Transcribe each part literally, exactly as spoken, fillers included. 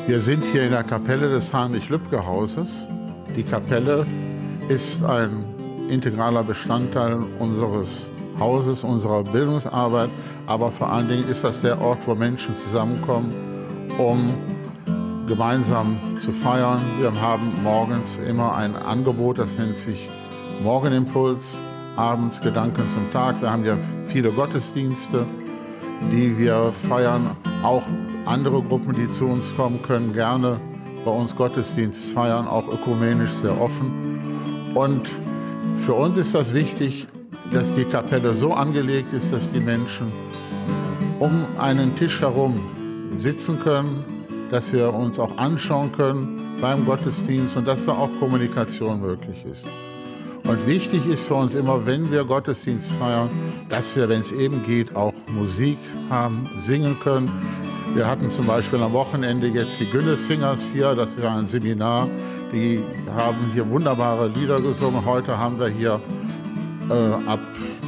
Wir sind hier in der Kapelle des Heinrich-Lübke-Hauses. Die Kapelle ist ein integraler Bestandteil unseres Hauses, unserer Bildungsarbeit, aber vor allen Dingen ist das der Ort, wo Menschen zusammenkommen, um gemeinsam zu feiern. Wir haben morgens immer ein Angebot, das nennt sich Morgenimpuls, abends Gedanken zum Tag. Wir haben ja viele Gottesdienste, die wir feiern. Auch andere Gruppen, die zu uns kommen, können gerne bei uns Gottesdienst feiern, auch ökumenisch sehr offen. Und für uns ist das wichtig, dass die Kapelle so angelegt ist, dass die Menschen um einen Tisch herum sitzen können, dass wir uns auch anschauen können beim Gottesdienst und dass da auch Kommunikation möglich ist. Und wichtig ist für uns immer, wenn wir Gottesdienst feiern, dass wir, wenn es eben geht, auch Musik haben, singen können. Wir hatten zum Beispiel am Wochenende jetzt die Günne Singers hier, das ist ein Seminar, die haben hier wunderbare Lieder gesungen. Heute haben wir hier äh, ab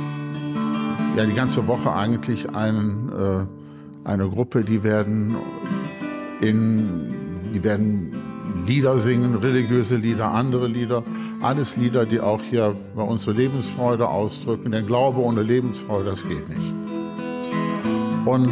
ja, die ganze Woche eigentlich einen, äh, eine Gruppe, die werden, in, die werden Lieder singen, religiöse Lieder, andere Lieder, alles Lieder, die auch hier bei uns so Lebensfreude ausdrücken. Denn Glaube ohne Lebensfreude, das geht nicht. Und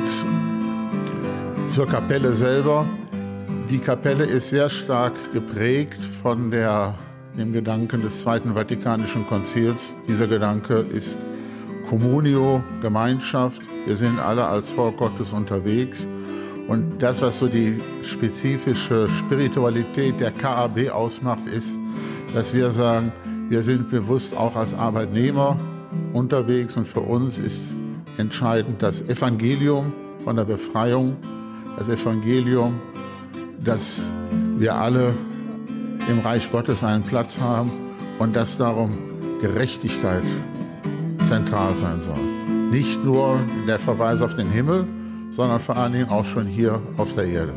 zur Kapelle selber. Die Kapelle ist sehr stark geprägt von der, dem Gedanken des Zweiten Vatikanischen Konzils. Dieser Gedanke ist Communio, Gemeinschaft. Wir sind alle als Volk Gottes unterwegs. Und das, was so die spezifische Spiritualität der K A B ausmacht, ist, dass wir sagen, wir sind bewusst auch als Arbeitnehmer unterwegs. Und für uns ist entscheidend das Evangelium von der Befreiung, das Evangelium, dass wir alle im Reich Gottes einen Platz haben und dass darum Gerechtigkeit zentral sein soll. Nicht nur der Verweis auf den Himmel, sondern vor allen Dingen auch schon hier auf der Erde.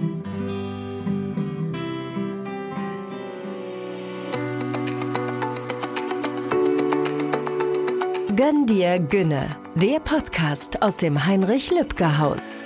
Gönn dir Günne, der Podcast aus dem Heinrich-Lübke-Haus.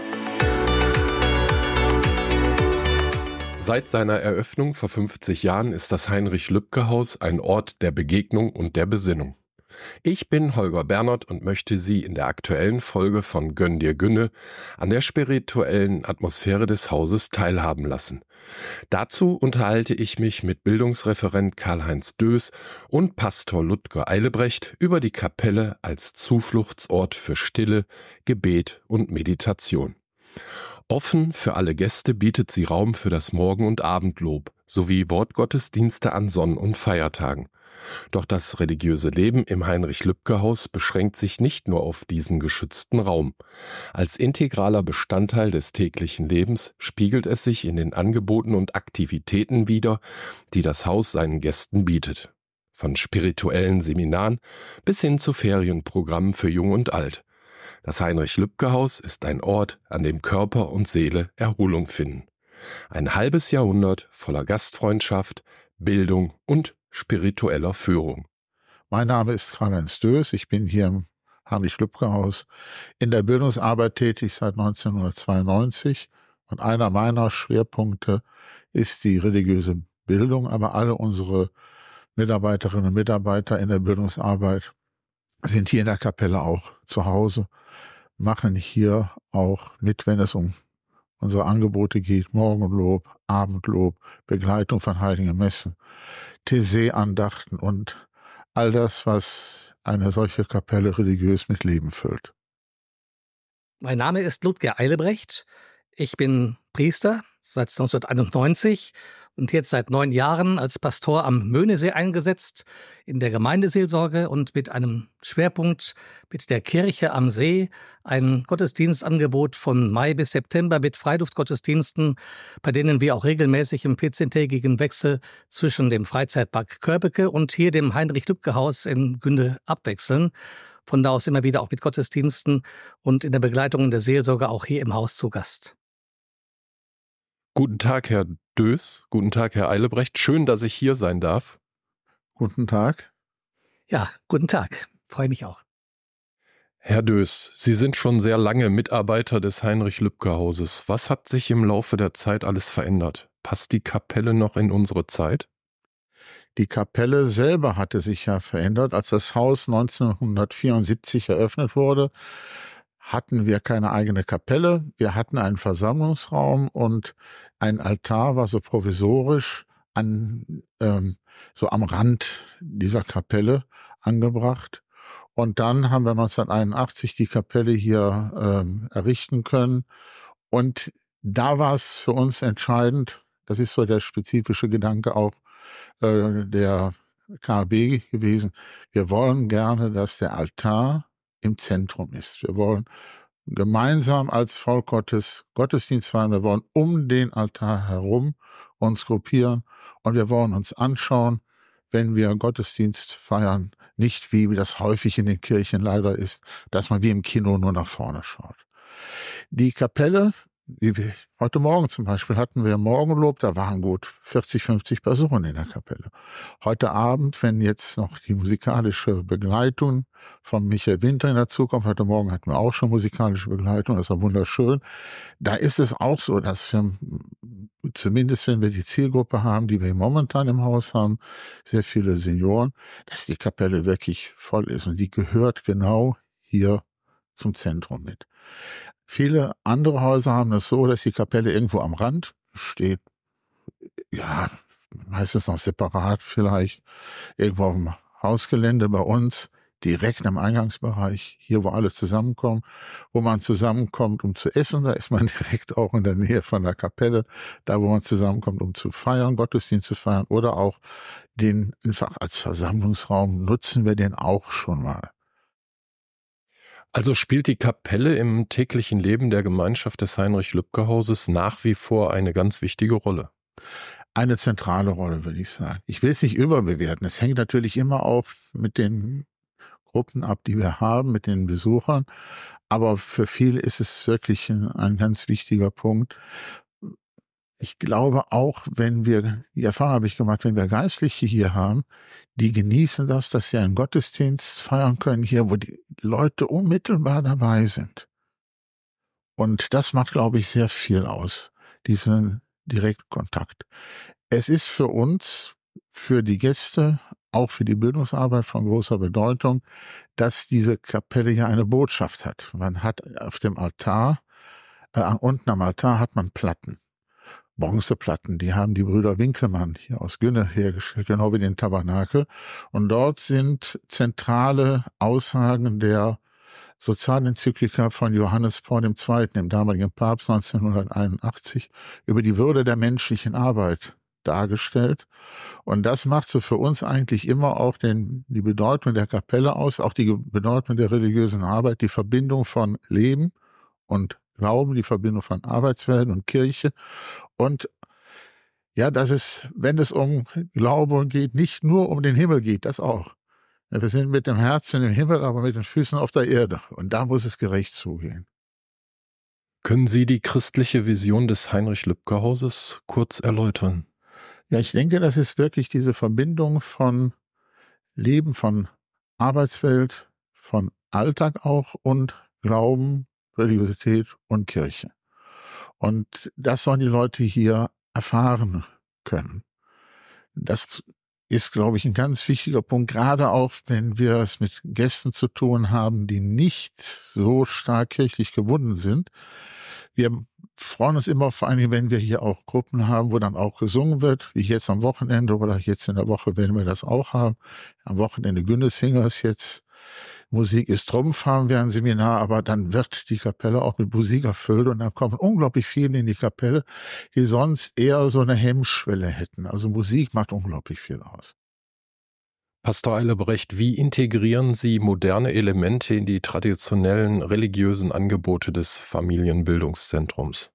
Seit seiner Eröffnung vor fünfzig Jahren ist das Heinrich-Lübke-Haus ein Ort der Begegnung und der Besinnung. Ich bin Holger Bernert und möchte Sie in der aktuellen Folge von Gönn dir Günne an der spirituellen Atmosphäre des Hauses teilhaben lassen. Dazu unterhalte ich mich mit Bildungsreferent Karl-Heinz Dös und Pastor Ludger Eilebrecht über die Kapelle als Zufluchtsort für Stille, Gebet und Meditation. Offen für alle Gäste bietet sie Raum für das Morgen- und Abendlob sowie Wortgottesdienste an Sonn- und Feiertagen. Doch das religiöse Leben im Heinrich-Lübke-Haus beschränkt sich nicht nur auf diesen geschützten Raum. Als integraler Bestandteil des täglichen Lebens spiegelt es sich in den Angeboten und Aktivitäten wider, die das Haus seinen Gästen bietet. Von spirituellen Seminaren bis hin zu Ferienprogrammen für Jung und Alt. Das Heinrich-Lübke-Haus ist ein Ort, an dem Körper und Seele Erholung finden. Ein halbes Jahrhundert voller Gastfreundschaft, Bildung und spiritueller Führung. Mein Name ist Karl-Heinz Dös. Ich bin hier im Heinrich-Lübke-Haus in der Bildungsarbeit tätig seit neunzehnhundertzweiundneunzig. Und einer meiner Schwerpunkte ist die religiöse Bildung. Aber alle unsere Mitarbeiterinnen und Mitarbeiter in der Bildungsarbeit sind hier in der Kapelle auch zu Hause, machen hier auch mit, wenn es um unsere Angebote geht, Morgenlob, Abendlob, Begleitung von heiligen Messen, Thésée-Andachten und all das, was eine solche Kapelle religiös mit Leben füllt. Mein Name ist Ludger Eilebrecht. Ich bin Priester seit neunzehnhunderteinundneunzig und jetzt seit neun Jahren als Pastor am Möhnesee eingesetzt, in der Gemeindeseelsorge und mit einem Schwerpunkt mit der Kirche am See, ein Gottesdienstangebot von Mai bis September mit Freiluftgottesdiensten, bei denen wir auch regelmäßig im vierzehntägigen Wechsel zwischen dem Freizeitpark Körbeke und hier dem Heinrich-Lübke-Haus in Günde abwechseln. Von da aus immer wieder auch mit Gottesdiensten und in der Begleitung der Seelsorge auch hier im Haus zu Gast. Guten Tag, Herr Dös. Guten Tag, Herr Eilebrecht. Schön, dass ich hier sein darf. Guten Tag. Ja, guten Tag. Freue mich auch. Herr Döß, Sie sind schon sehr lange Mitarbeiter des Heinrich-Lübke-Hauses. Was hat sich im Laufe der Zeit alles verändert? Passt die Kapelle noch in unsere Zeit? Die Kapelle selber hatte sich ja verändert. Als das Haus neunzehnhundertvierundsiebzig eröffnet wurde, hatten wir keine eigene Kapelle. Wir hatten einen Versammlungsraum und ein Altar war so provisorisch an, ähm, so am Rand dieser Kapelle angebracht. Und dann haben wir neunzehnhunderteinundachtzig die Kapelle hier ähm, errichten können. Und da war es für uns entscheidend, das ist so der spezifische Gedanke auch äh, der K A B gewesen, wir wollen gerne, dass der Altar im Zentrum ist. Wir wollen gemeinsam als Volk Gottes Gottesdienst feiern. Wir wollen um den Altar herum uns gruppieren und wir wollen uns anschauen, wenn wir Gottesdienst feiern, nicht wie das häufig in den Kirchen leider ist, dass man wie im Kino nur nach vorne schaut. Die Kapelle, wie wir, heute Morgen zum Beispiel hatten wir Morgenlob, da waren gut vierzig, fünfzig Personen in der Kapelle. Heute Abend, wenn jetzt noch die musikalische Begleitung von Michael Winter dazukommt, heute Morgen hatten wir auch schon musikalische Begleitung, das war wunderschön. Da ist es auch so, dass wir, zumindest wenn wir die Zielgruppe haben, die wir momentan im Haus haben, sehr viele Senioren, dass die Kapelle wirklich voll ist und die gehört genau hier zum Zentrum mit. Viele andere Häuser haben es so, dass die Kapelle irgendwo am Rand steht, ja, meistens noch separat vielleicht, irgendwo auf dem Hausgelände. Bei uns direkt im Eingangsbereich, hier wo alle zusammenkommen, wo man zusammenkommt, um zu essen, da ist man direkt auch in der Nähe von der Kapelle, da wo man zusammenkommt, um zu feiern, Gottesdienst zu feiern, oder auch den einfach als Versammlungsraum nutzen wir den auch schon mal. Also spielt die Kapelle im täglichen Leben der Gemeinschaft des Heinrich-Lübke-Hauses nach wie vor eine ganz wichtige Rolle? Eine zentrale Rolle, würde ich sagen. Ich will es nicht überbewerten. Es hängt natürlich immer auch mit den Gruppen ab, die wir haben, mit den Besuchern. Aber für viele ist es wirklich ein, ein ganz wichtiger Punkt. Ich glaube auch, wenn wir, die Erfahrung habe ich gemacht, wenn wir Geistliche hier haben, die genießen das, dass sie einen Gottesdienst feiern können hier, wo die Leute unmittelbar dabei sind. Und das macht, glaube ich, sehr viel aus, diesen Direktkontakt. Es ist für uns, für die Gäste, auch für die Bildungsarbeit von großer Bedeutung, dass diese Kapelle ja eine Botschaft hat. Man hat auf dem Altar, äh, unten am Altar hat man Platten. Bronzeplatten, die haben die Brüder Winkelmann hier aus Günne hergestellt, genau wie den Tabernakel. Und dort sind zentrale Aussagen der Sozialenzyklika von Johannes Paul der Zweite., dem damaligen Papst neunzehnhunderteinundachtzig, über die Würde der menschlichen Arbeit dargestellt. Und das macht so für uns eigentlich immer auch den, die Bedeutung der Kapelle aus, auch die Bedeutung der religiösen Arbeit, die Verbindung von Leben und Glauben, die Verbindung von Arbeitswelt und Kirche. Und ja, dass es, wenn es um Glaube geht, nicht nur um den Himmel geht, das auch. Wir sind mit dem Herzen im Himmel, aber mit den Füßen auf der Erde. Und da muss es gerecht zugehen. Können Sie die christliche Vision des Heinrich-Lübke-Hauses kurz erläutern? Ja, ich denke, das ist wirklich diese Verbindung von Leben, von Arbeitswelt, von Alltag auch und Glauben, Religiosität und Kirche. Und das sollen die Leute hier erfahren können. Das ist, glaube ich, ein ganz wichtiger Punkt, gerade auch, wenn wir es mit Gästen zu tun haben, die nicht so stark kirchlich gebunden sind. Wir freuen uns immer vor allem, wenn wir hier auch Gruppen haben, wo dann auch gesungen wird, wie jetzt am Wochenende oder jetzt in der Woche werden wir das auch haben. Am Wochenende Günne Singers jetzt. Musik ist Trumpf, haben wir ein Seminar, aber dann wird die Kapelle auch mit Musik erfüllt und dann kommen unglaublich viele in die Kapelle, die sonst eher so eine Hemmschwelle hätten. Also Musik macht unglaublich viel aus. Pastor Eilebrecht, wie integrieren Sie moderne Elemente in die traditionellen religiösen Angebote des Familienbildungszentrums?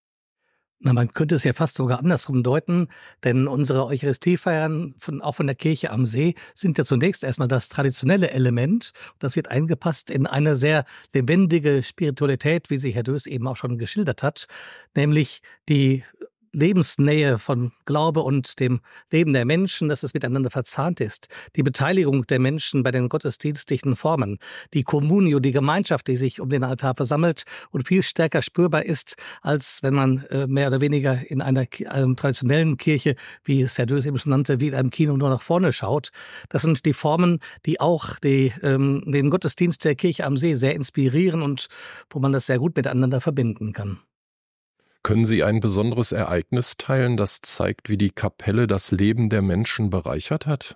Na, man könnte es ja fast sogar andersrum deuten, denn unsere Eucharistiefeiern, von, auch von der Kirche am See, sind ja zunächst erstmal das traditionelle Element. Das wird eingepasst in eine sehr lebendige Spiritualität, wie sie Herr Döß eben auch schon geschildert hat, nämlich die Lebensnähe von Glaube und dem Leben der Menschen, dass es miteinander verzahnt ist. Die Beteiligung der Menschen bei den gottesdienstlichen Formen, die Communio, die Gemeinschaft, die sich um den Altar versammelt und viel stärker spürbar ist, als wenn man äh, mehr oder weniger in einer äh, traditionellen Kirche, wie es Herr Dös eben schon nannte, wie in einem Kino nur nach vorne schaut. Das sind die Formen, die auch die, ähm, den Gottesdienst der Kirche am See sehr inspirieren und wo man das sehr gut miteinander verbinden kann. Können Sie ein besonderes Ereignis teilen, das zeigt, wie die Kapelle das Leben der Menschen bereichert hat?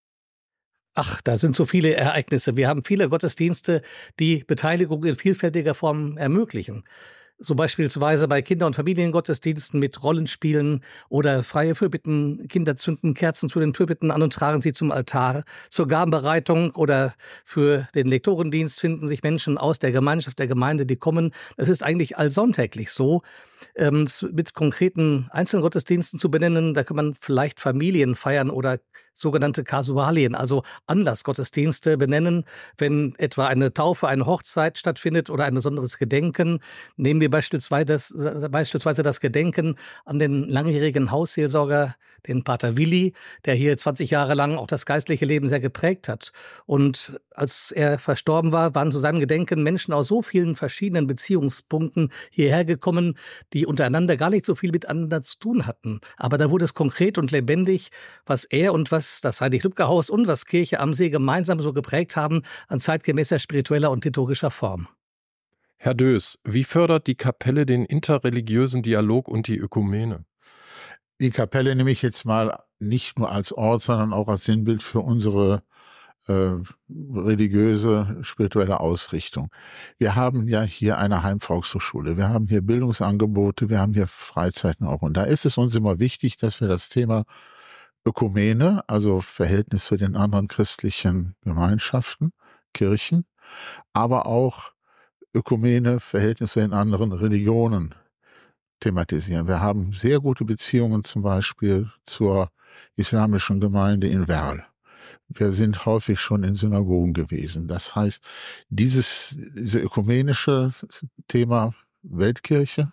Ach, da sind so viele Ereignisse. Wir haben viele Gottesdienste, die Beteiligung in vielfältiger Form ermöglichen. So beispielsweise bei Kinder- und Familiengottesdiensten mit Rollenspielen oder freie Fürbitten. Kinder zünden Kerzen zu den Fürbitten an und tragen sie zum Altar. Zur Gabenbereitung oder für den Lektorendienst finden sich Menschen aus der Gemeinschaft der Gemeinde, die kommen. Es ist eigentlich allsonntäglich so. Ähm, mit konkreten Einzelgottesdiensten zu benennen, da kann man vielleicht Familien feiern oder sogenannte Kasualien, also Anlassgottesdienste benennen, wenn etwa eine Taufe, eine Hochzeit stattfindet oder ein besonderes Gedenken. Nehmen wir beispielsweise das, beispielsweise das Gedenken an den langjährigen Hausseelsorger, den Pater Willi, der hier zwanzig Jahre lang auch das geistliche Leben sehr geprägt hat. Und als er verstorben war, waren zu seinem Gedenken Menschen aus so vielen verschiedenen Beziehungspunkten hierher gekommen, die untereinander gar nicht so viel miteinander zu tun hatten. Aber da wurde es konkret und lebendig, was er und was das Heinrich-Lübke-Haus und was Kirche am See gemeinsam so geprägt haben an zeitgemäßer spiritueller und liturgischer Form. Herr Dös, wie fördert die Kapelle den interreligiösen Dialog und die Ökumene? Die Kapelle nehme ich jetzt mal nicht nur als Ort, sondern auch als Sinnbild für unsere äh, religiöse, spirituelle Ausrichtung. Wir haben ja hier eine Heimvolkshochschule, wir haben hier Bildungsangebote, wir haben hier Freizeiten auch. Und da ist es uns immer wichtig, dass wir das Thema Ökumene, also Verhältnis zu den anderen christlichen Gemeinschaften, Kirchen, aber auch Ökumene, Verhältnis zu den anderen Religionen thematisieren. Wir haben sehr gute Beziehungen zum Beispiel zur islamischen Gemeinde in Werl. Wir sind häufig schon in Synagogen gewesen. Das heißt, dieses, diese ökumenische Thema Weltkirche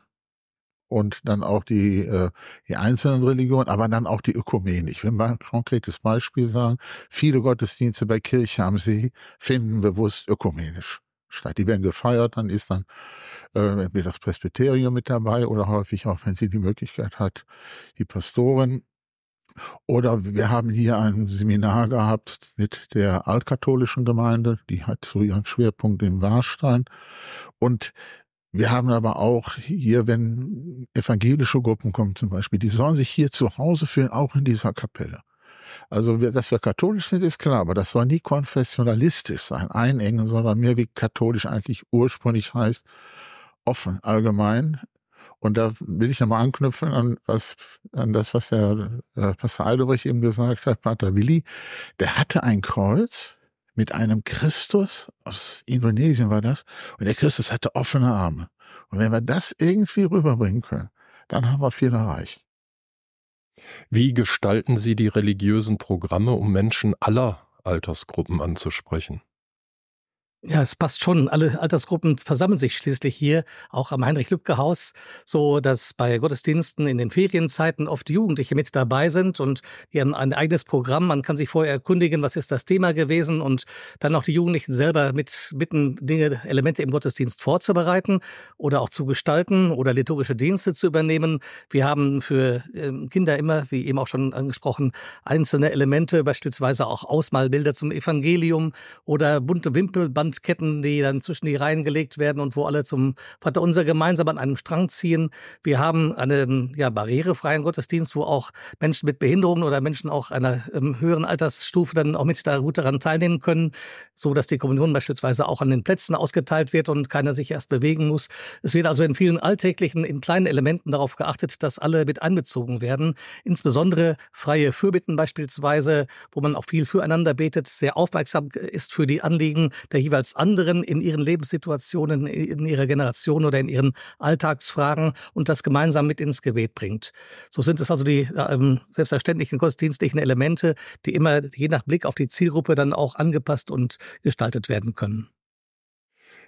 und dann auch die, äh, die einzelnen Religionen, aber dann auch die Ökumene. Ich will mal ein konkretes Beispiel sagen. Viele Gottesdienste bei Kirche am See finden bewusst ökumenisch statt. Die werden gefeiert, dann ist dann äh, das Presbyterium mit dabei oder häufig auch, wenn sie die Möglichkeit hat, die Pastorin. Oder wir haben hier ein Seminar gehabt mit der altkatholischen Gemeinde, die hat so ihren Schwerpunkt in Warstein. Und wir haben aber auch hier, wenn evangelische Gruppen kommen zum Beispiel, die sollen sich hier zu Hause fühlen, auch in dieser Kapelle. Also, wir, dass wir katholisch sind, ist klar, aber das soll nie konfessionalistisch sein, einengen, sondern mehr wie katholisch eigentlich ursprünglich heißt, offen, allgemein. Und da will ich nochmal anknüpfen an was, an das, was der äh, Pastor Eilebrecht eben gesagt hat, Pater Willi. Der hatte ein Kreuz mit einem Christus, aus Indonesien war das, und der Christus hatte offene Arme. Und wenn wir das irgendwie rüberbringen können, dann haben wir viel erreicht. Wie gestalten Sie die religiösen Programme, um Menschen aller Altersgruppen anzusprechen? Ja, es passt schon. Alle Altersgruppen versammeln sich schließlich hier, auch am Heinrich-Lübke-Haus, so dass bei Gottesdiensten in den Ferienzeiten oft Jugendliche mit dabei sind und die haben ein eigenes Programm. Man kann sich vorher erkundigen, was ist das Thema gewesen und dann auch die Jugendlichen selber mit bitten, Dinge, Elemente im Gottesdienst vorzubereiten oder auch zu gestalten oder liturgische Dienste zu übernehmen. Wir haben für Kinder immer, wie eben auch schon angesprochen, einzelne Elemente, beispielsweise auch Ausmalbilder zum Evangelium oder bunte Wimpelband Ketten, die dann zwischen die Reihen gelegt werden und wo alle zum Vaterunser gemeinsam an einem Strang ziehen. Wir haben einen ja, barrierefreien Gottesdienst, wo auch Menschen mit Behinderungen oder Menschen auch einer ähm, höheren Altersstufe dann auch mit da gut daran teilnehmen können, so dass die Kommunion beispielsweise auch an den Plätzen ausgeteilt wird und keiner sich erst bewegen muss. Es wird also in vielen alltäglichen, in kleinen Elementen darauf geachtet, dass alle mit einbezogen werden. Insbesondere freie Fürbitten beispielsweise, wo man auch viel füreinander betet, sehr aufmerksam ist für die Anliegen der jeweils anderen in ihren Lebenssituationen, in ihrer Generation oder in ihren Alltagsfragen und das gemeinsam mit ins Gebet bringt. So sind es also die ähm, selbstverständlichen gottesdienstlichen Elemente, die immer je nach Blick auf die Zielgruppe dann auch angepasst und gestaltet werden können.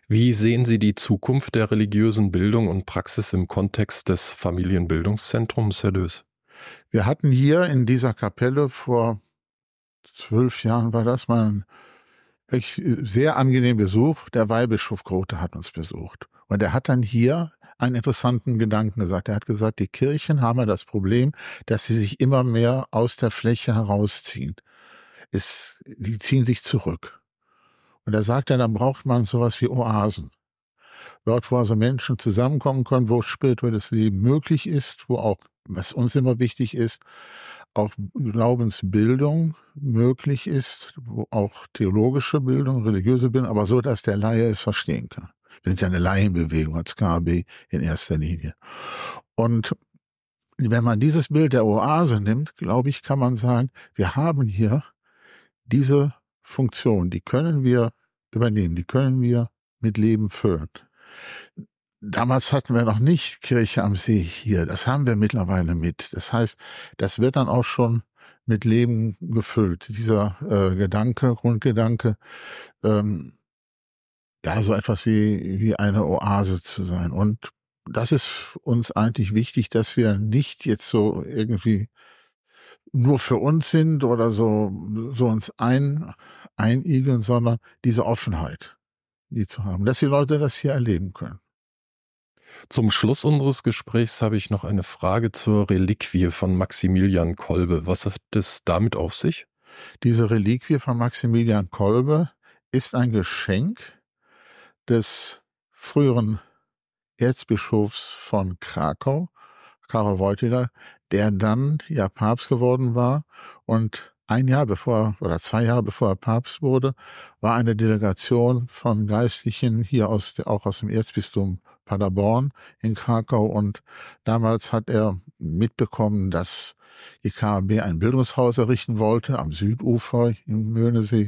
Wie sehen Sie die Zukunft der religiösen Bildung und Praxis im Kontext des Familienbildungszentrums, Herr Dös? Wir hatten hier in dieser Kapelle vor zwölf Jahren war das mal ein sehr angenehmen Besuch. Der Weihbischof Grote hat uns besucht. Und er hat dann hier einen interessanten Gedanken gesagt. Er hat gesagt, die Kirchen haben ja das Problem, dass sie sich immer mehr aus der Fläche herausziehen. Es, die ziehen sich zurück. Und er sagt ja, dann braucht man sowas wie Oasen. Dort, wo also Menschen zusammenkommen können, wo spirituelles Leben möglich ist, wo auch, was uns immer wichtig ist, auch Glaubensbildung möglich ist, wo auch theologische Bildung, religiöse Bildung, aber so, dass der Laie es verstehen kann. Wir sind ja eine Laienbewegung als K A B in erster Linie. Und wenn man dieses Bild der Oase nimmt, glaube ich, kann man sagen, wir haben hier diese Funktion, die können wir übernehmen, die können wir mit Leben füllen. Damals hatten wir noch nicht Kirche am See hier. Das haben wir mittlerweile mit. Das heißt, das wird dann auch schon mit Leben gefüllt. Dieser äh, Gedanke, Grundgedanke, ähm, ja, so etwas wie, wie eine Oase zu sein. Und das ist uns eigentlich wichtig, dass wir nicht jetzt so irgendwie nur für uns sind oder so, so uns ein, einigeln, sondern diese Offenheit, die zu haben, dass die Leute das hier erleben können. Zum Schluss unseres Gesprächs habe ich noch eine Frage zur Reliquie von Maximilian Kolbe. Was hat es damit auf sich? Diese Reliquie von Maximilian Kolbe ist ein Geschenk des früheren Erzbischofs von Krakau, Karol Wojtyła, der dann ja Papst geworden war. Und ein Jahr bevor oder zwei Jahre bevor er Papst wurde, war eine Delegation von Geistlichen hier aus, auch aus dem Erzbistum Paderborn in Krakau, und damals hat er mitbekommen, dass die K A B ein Bildungshaus errichten wollte am Südufer im Möhnesee,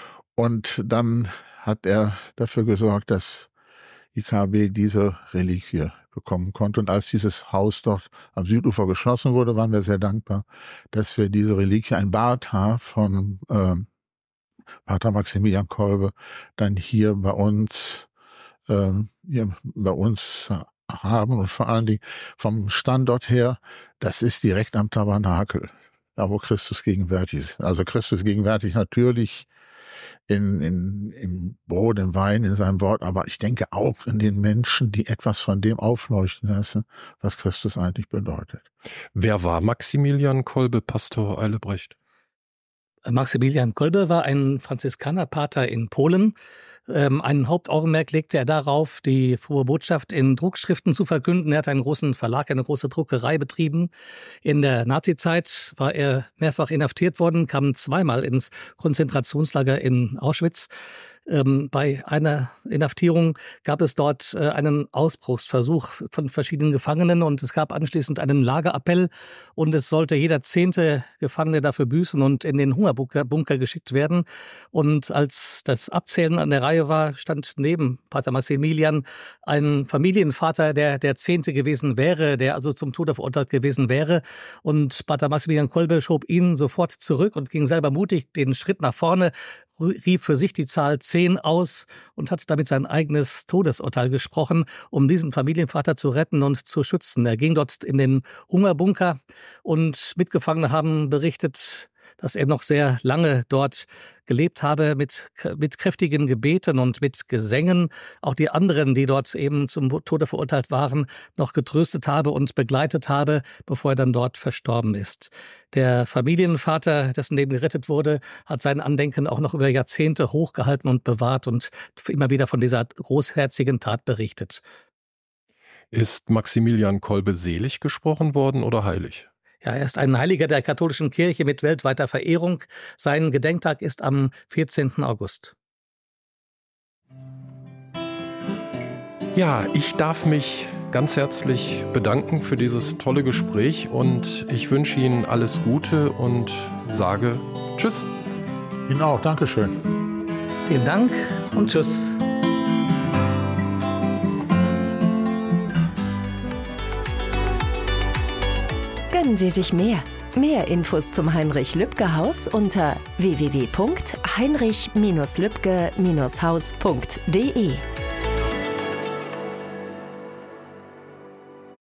und dann hat er dafür gesorgt, dass die K A B diese Reliquie bekommen konnte. Und als dieses Haus dort am Südufer geschlossen wurde, waren wir sehr dankbar, dass wir diese Reliquie, ein Barthaar von äh, Pater Maximilian Kolbe, dann hier bei uns äh, hier bei uns haben, und vor allen Dingen vom Standort her, das ist direkt am Tabernakel, da wo Christus gegenwärtig ist. Also Christus gegenwärtig natürlich in, in, im Brot, im Wein, in seinem Wort, aber ich denke auch in den Menschen, die etwas von dem aufleuchten lassen, was Christus eigentlich bedeutet. Wer war Maximilian Kolbe, Pastor Eilebrecht? Maximilian Kolbe war ein Franziskanerpater in Polen. Ähm, ein Hauptaugenmerk legte er darauf, die frohe Botschaft in Druckschriften zu verkünden. Er hat einen großen Verlag, eine große Druckerei betrieben. In der Nazizeit war er mehrfach inhaftiert worden, kam zweimal ins Konzentrationslager in Auschwitz. Ähm, bei einer Inhaftierung gab es dort äh, einen Ausbruchsversuch von verschiedenen Gefangenen, und es gab anschließend einen Lagerappell, und es sollte jeder zehnte Gefangene dafür büßen und in den Hungerbunker Bunker geschickt werden. Und als das Abzählen an der Reihe war, stand neben Pater Maximilian ein Familienvater, der der Zehnte gewesen wäre, der also zum Tode verurteilt gewesen wäre. Und Pater Maximilian Kolbe schob ihn sofort zurück und ging selber mutig den Schritt nach vorne, rief für sich die Zahl zehn aus und hat damit sein eigenes Todesurteil gesprochen, um diesen Familienvater zu retten und zu schützen. Er ging dort in den Hungerbunker, und Mitgefangene haben berichtet, dass er noch sehr lange dort gelebt habe mit, mit kräftigen Gebeten und mit Gesängen. Auch die anderen, die dort eben zum Tode verurteilt waren, noch getröstet habe und begleitet habe, bevor er dann dort verstorben ist. Der Familienvater, dessen Leben gerettet wurde, hat sein Andenken auch noch über Jahrzehnte hochgehalten und bewahrt und immer wieder von dieser großherzigen Tat berichtet. Ist Maximilian Kolbe selig gesprochen worden oder heilig? Ja, er ist ein Heiliger der katholischen Kirche mit weltweiter Verehrung. Sein Gedenktag ist am vierzehnten August. Ja, ich darf mich ganz herzlich bedanken für dieses tolle Gespräch, und ich wünsche Ihnen alles Gute und sage Tschüss. Ihnen auch, Dankeschön. Vielen Dank und Tschüss. Gönnen Sie sich mehr. Mehr Infos zum Heinrich-Lübke-Haus unter w w w punkt heinrich Bindestrich lübke Bindestrich haus punkt de.